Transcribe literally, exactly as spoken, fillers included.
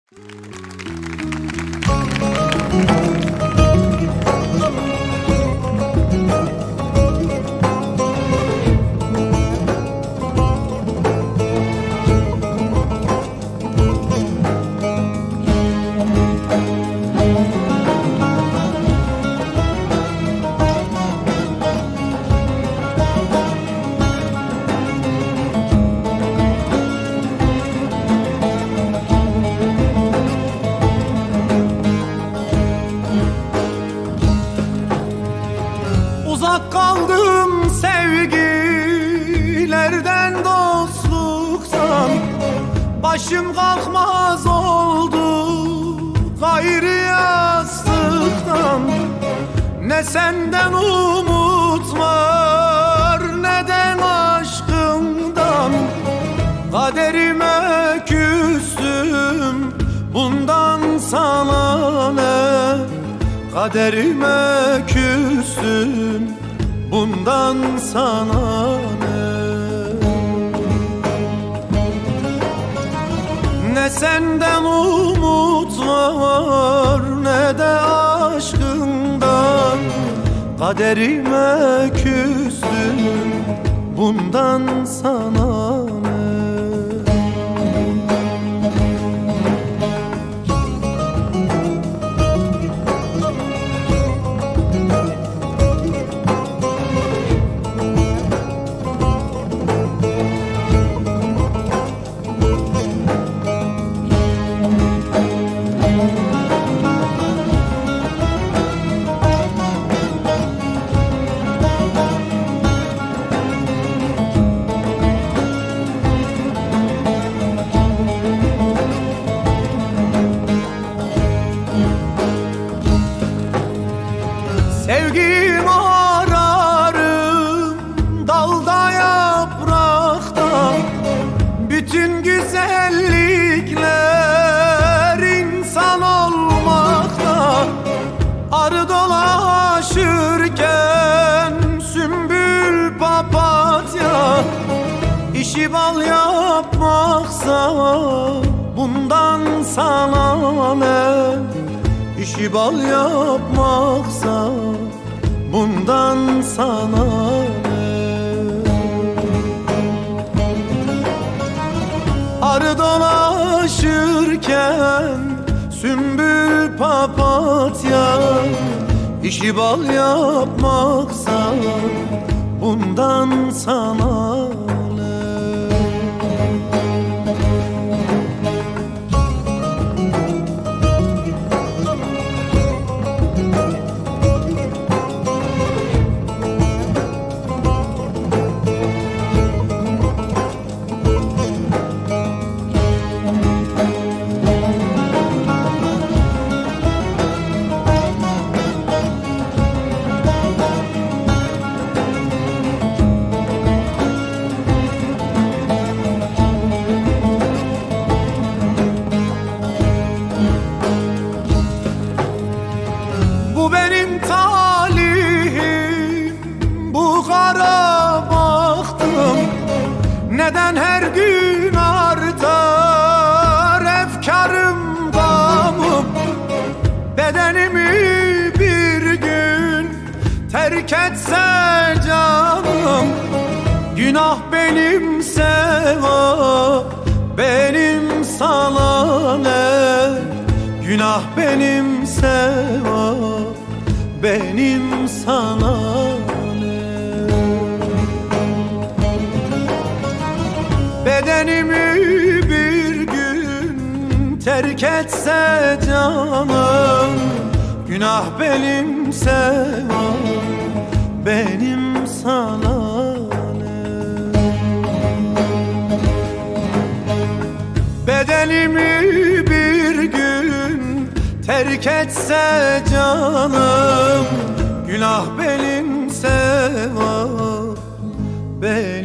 Uzak kaldım sevgilerden, dostluktan. Başım kalkmaz oldu gayrı yastıktan. Ne senden umut var ne de aşkımdan. Kaderime küstüm, bundan sana ne? Kaderime küstüm, bundan sana ne? Ne senden umut var ne de aşkından. Kaderime küstüm, bundan sana ne? Sevgimi ararım dalda yaprakta. Bütün güzellikler insan olmakta. Arı dolaşırken sümbül papatya. İşi bal yapmaksa bundan sana ne? İşi bal yapmaksa bundan sana ne? Arı dolaşırken sümbül papatya. İşi bal yapmaksa bundan sana ne? Bu benim talihim, bu kara bahtım. Neden her gün artar efkarım, gamım? Bedenimi bir gün terk etse canım. Günah benim, sevap benim, sana ne? Günah benim, sevap benim, sana ne? Bedenimi bir gün terk etse canım. Günah benim, sevap benim, sana ne? Bedenimi bir gün terk etse canım. Günah benim, sevap benim.